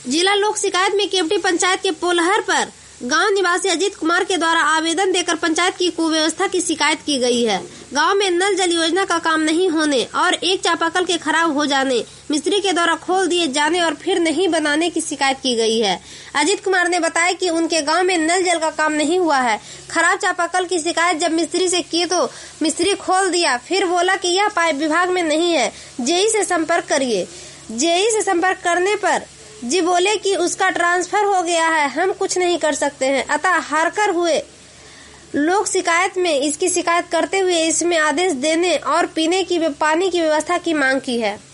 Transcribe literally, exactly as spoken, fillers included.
जिला लोक शिकायत में केवटी पंचायत के पोलहर पर गांव निवासी अजीत कुमार के द्वारा आवेदन देकर पंचायत की कुव्यवस्था की शिकायत की गई है। गांव में नल जल योजना का काम नहीं होने और एक चापाकल के खराब हो जाने, मिस्त्री के द्वारा खोल दिए जाने और फिर नहीं बनाने की शिकायत की गई है। अजीत कुमार ने बताया कि उनके गांव में नल जल का काम नहीं हुआ है। खराब चापाकल की शिकायत जब मिस्त्री से की तो मिस्त्री खोल दिया, फिर बोला कि यह पाइप विभाग में नहीं है, जेई से संपर्क करिए। जेई से संपर्क करने पर जी बोले कि उसका ट्रांसफर हो गया है, हम कुछ नहीं कर सकते हैं। अतः हारकर हुए लोक शिकायत में इसकी शिकायत करते हुए इसमें आदेश देने और पीने की पानी की व्यवस्था की मांग की है।